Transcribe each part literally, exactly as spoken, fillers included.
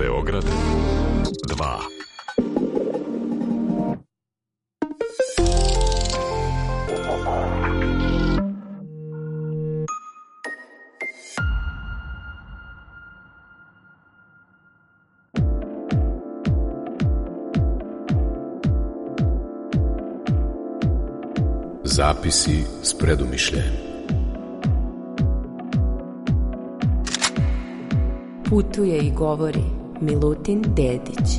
Beograd dva. Zapisi s predumišljajem. Putuje i govori Milutin Dedić.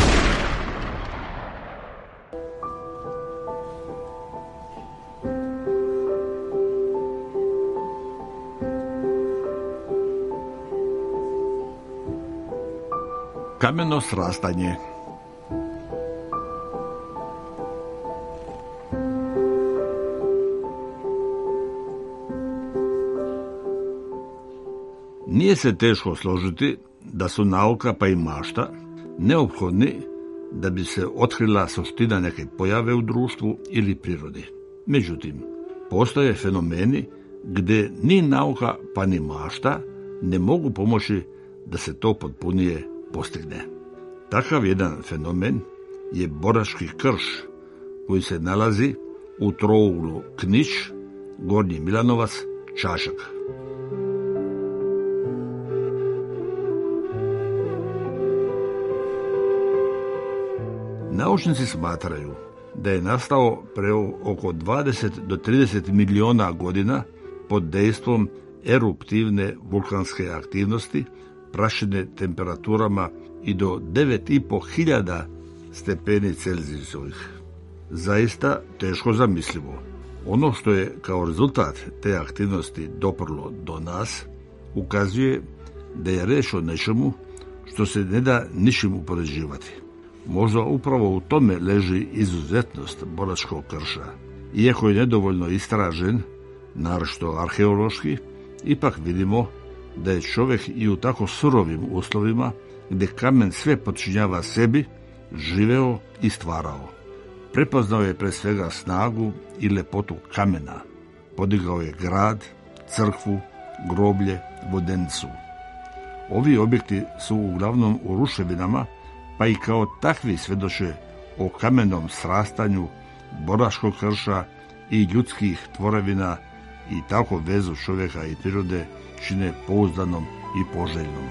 Kameno srastanje. Nije se teško složiti da su nauka pa i mašta neophodni da bi se otkrila suština neke pojave u društvu ili prirodi. Međutim, postoje fenomeni gdje ni nauka pa ni mašta ne mogu pomoći da se to potpunije postigne. Takav jedan fenomen je Boraški krš, koji se nalazi u trouglu Knić, Gornji Milanovac, Čačak. Naučnici smatraju da je nastao pre oko dvadeset do trideset miliona godina pod dejstvom eruptivne vulkanske aktivnosti, prašine temperaturama i do devet i po hiljada stepeni Celzijusovih. Zaista teško zamislivo. Ono što je kao rezultat te aktivnosti doprlo do nas ukazuje da je reč o nečemu što se ne da ničim upoređivati. Možda upravo u tome leži izuzetnost Boračkog krša. Iako je nedovoljno istražen, naročito arheološki, ipak vidimo da je čovjek i u tako surovim uslovima, gdje kamen sve podčinjava sebi, živeo i stvarao. Prepoznao je pre svega snagu i lepotu kamena. Podigao je grad, crkvu, groblje, vodenicu. Ovi objekti su uglavnom u ruševinama, pa i kao takvi svjedoče o kamenom srastanju Boračkog krša i ljudskih tvorevina i tako vezu čovjeka i prirode čine pouzdanom i poželjnom.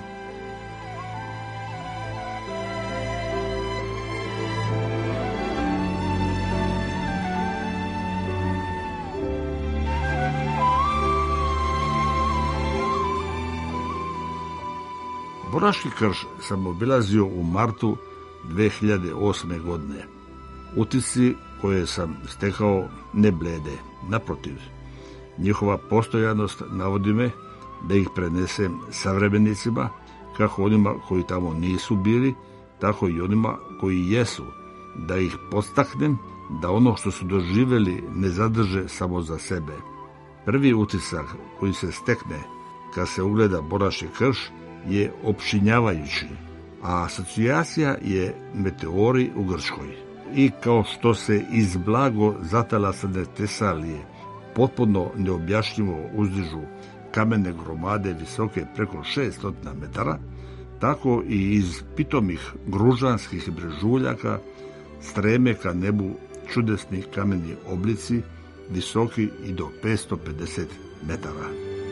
Borački krš sam obilazio u martu dve hiljade osme. godine. Utisci koje sam stekao ne blede, naprotiv. Njihova postojanost navodi me da ih prenesem savremenicima, kako onima koji tamo nisu bili, tako i onima koji jesu, da ih podstaknem da ono što su doživjeli ne zadrže samo za sebe. Prvi utisak koji se stekne kad se ugleda Borački krš je opšinjavajući, a asocijacija je meteori u Grčkoj. I kao što se iz blago zatalasane Tesalije potpuno neobjašnjivo uzdižu kamene gromade visoke preko šessto metara, tako i iz pitomih gružanskih brežuljaka streme ka nebu čudesni kameni oblici visoki i do petsto pedeset metara.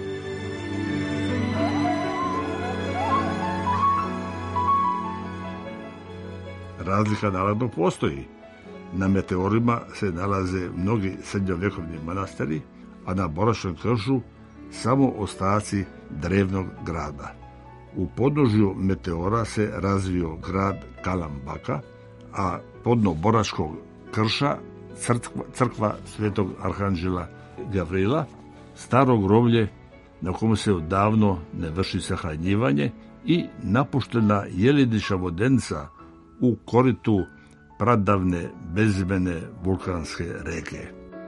Razlika naravno postoji. Na meteorima se nalaze mnogi srednjovjekovni manastiri, a na Boračkom kršu samo ostaci drevnog grada. U podnožju meteora se razvio grad Kalambaka, a podno Boračkog krša crkva, crkva svetog arhanđela Gavrila, staro groblje na komu se odavno ne vrši sahranjivanje i napuštena jeleniča vodenica u koritu pradavne bezimene vulkanske reke.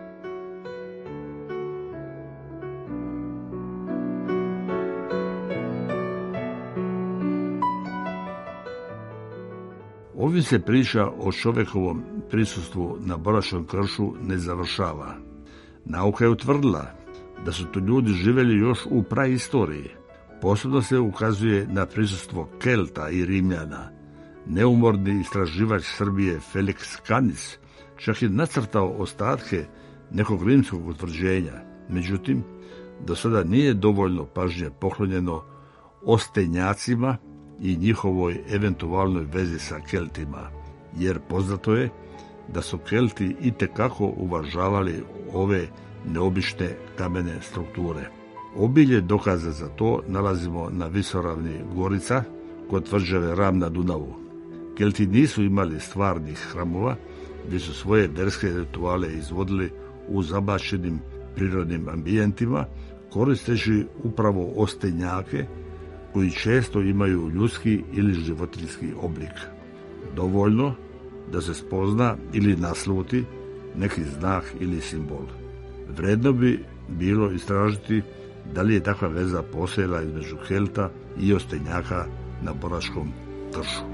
Ovim se priča o čovjekovom prisustvu na Boračkom kršu ne završava. Nauka je utvrdila da su tu ljudi živjeli još u praistoriji. Posebno se ukazuje na prisustvo Kelta i Rimljana. Neumorni istraživač Srbije Felix Kanis čak je nacrtao ostatke nekog rimskog utvrđenja. Međutim, do sada nije dovoljno pažnje poklonjeno Ostenjacima i njihovoj eventualnoj vezi sa Keltima, jer poznato je da su Kelti itekako uvažavali ove neobične kamene strukture. Obilje dokaza za to nalazimo na visoravni Gorica kod tvrđave Ram na Dunavu. Kelti nisu imali stvarnih hramova, već su svoje verske rituale izvodili u zabačenim prirodnim ambijentima, koristeći upravo ostenjake koji često imaju ljudski ili životinjski oblik. Dovoljno da se spozna ili nasluti neki znak ili simbol. Vredno bi bilo istražiti da li je takva veza postojala između Kelta i ostenjaka na Boraškom kršu.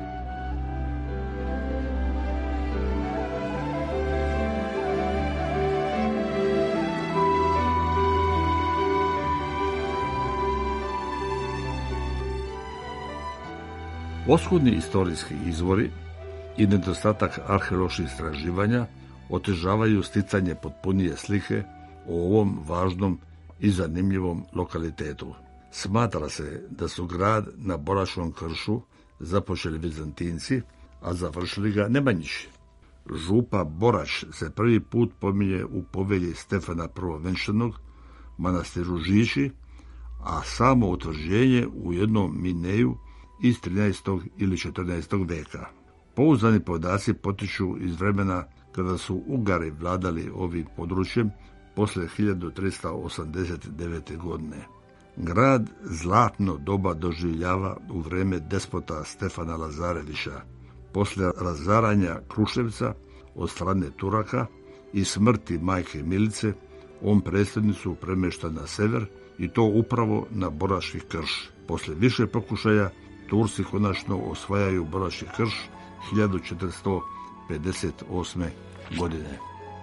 Oskudni istorijski izvori i nedostatak arheoloških istraživanja otežavaju sticanje potpunije slike o ovom važnom i zanimljivom lokalitetu. Smatra se da su grad na Boraškom kršu započeli Bizantinci, a završili ga Nemanjići. Župa Borač se prvi put pominje u povelji Stefana Prvovenčanog, manastiru Žići, a samo utvrđenje u jednom mineju iz trinaestog ili četrnaestog veka. Pouzdani podaci potiču iz vremena kada su Ugari vladali ovim područjem posle hiljadu trista osamdeset devete. godine. Grad zlatno doba doživljava u vreme despota Stefana Lazarevića. Posle razaranja Kruševca od strane Turaka i smrti majke Milice, on predstavnicu premješta na sever i to upravo na Boraški krš. Posle više pokušaja Turci konačno osvajaju Boraški krš hiljadu četiristo pedeset osme. godine.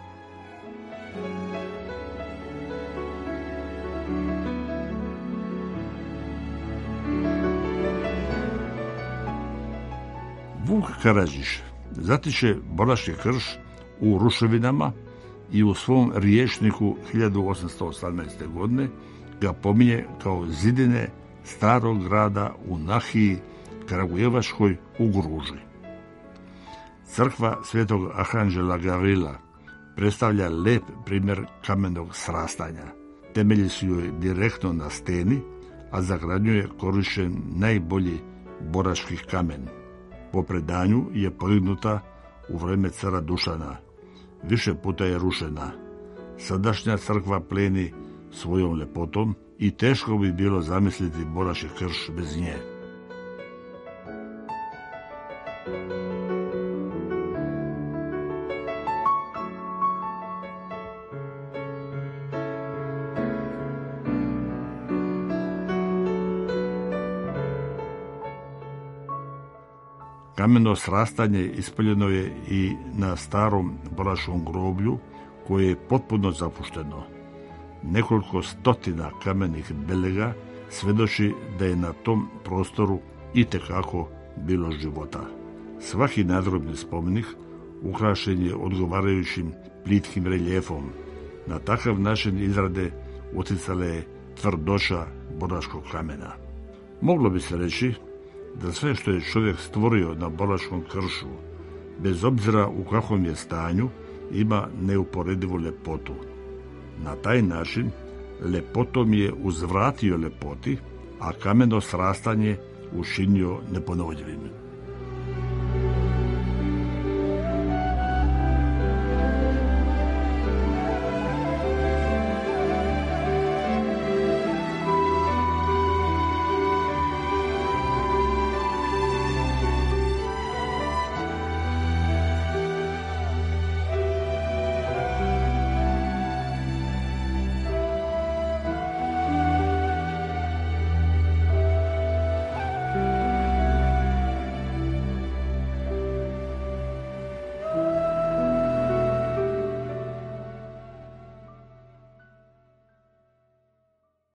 Vuk Karadžić zatiče Boraški krš u ruševinama i u svom rječniku hiljadu osamsto osamnaeste. godine ga pominje kao zidine starog grada u Nahiji Kragujevačkoj u Gruži. Crkva Svetog Ahanđela Gavrila predstavlja lep primjer kamenog srastanja. Temelji su joj direktno na steni, a za gradnju je korišten najbolji boraški kamen. Po predanju je podignuta u vrijeme cara Dušana. Više puta je rušena. Sadašnja crkva pleni svojom lepotom i teško bi bilo zamisliti Boraški krš bez nje. Kameno srastanje ispaljeno je i na starom Boraškom groblju, koje je potpuno zapušteno. Nekoliko stotina kamenih belega svedoči da je na tom prostoru itekako bilo života. Svaki nadgrobni spomenik ukrašen je odgovarajućim plitkim reljefom. Na takav način izrade utjecala je tvrdoća boraškog kamena. Moglo bi se reći da sve što je čovjek stvorio na Boraškom kršu, bez obzira u kakvom je stanju, ima neuporedivu lepotu. Na taj način lepotom je uzvratio lepoti, a kameno srastanje učinio neponovljivim.